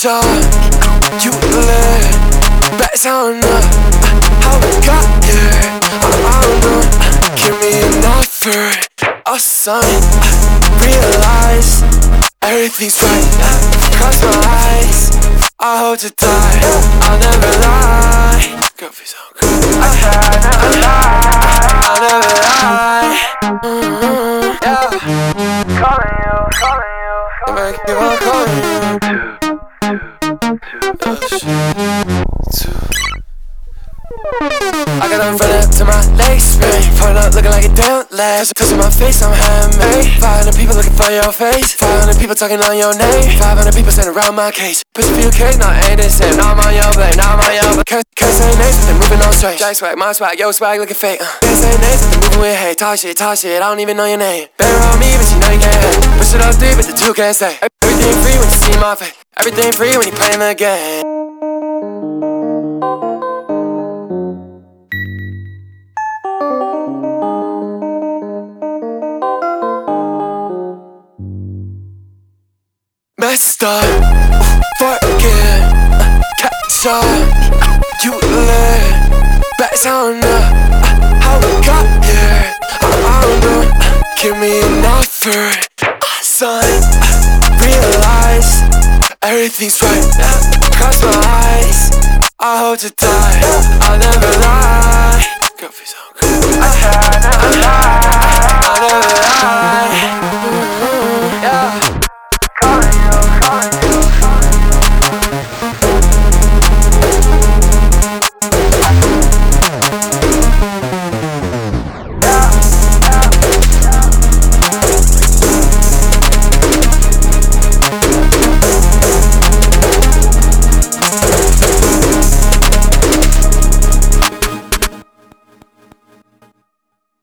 shock. You lit, best on up. How we got here, I don't know. Give me an offer, a sign. Realize everything's right. Cross my eyes, I hope to die. I'll never lie. Girl, feel so good. I'll never lie. Yeah. Calling you. I'm gonna keep on calling you. I got them running up to my legs, man. Pulling up looking like a damn leg. Cause of my face, I'm handmade. 500 people looking for your face. 500 people talking on your name. 500 people standing around my case. Push a few K's, now ain't the same. Now I'm on your blade, now I'm on your blade. Can't say names, but they're moving on straight. Jack swag, my swag, yo swag looking fake. Can't say names, but they're moving with hate. Talk shit, I don't even know your name. Better on me, but you know you can't hate. Push it up 3, but the 2 can't stay. Everything free when you see my face. Everything free when you playing the game. Messed up, forget, catch up. You lit, best on up. How we got here, I don't know. Give me an offer, a sign. Realize everything's right. Cross my eyes, I hope to die. I'll never lie. Girl, feel so good. I'll never lie.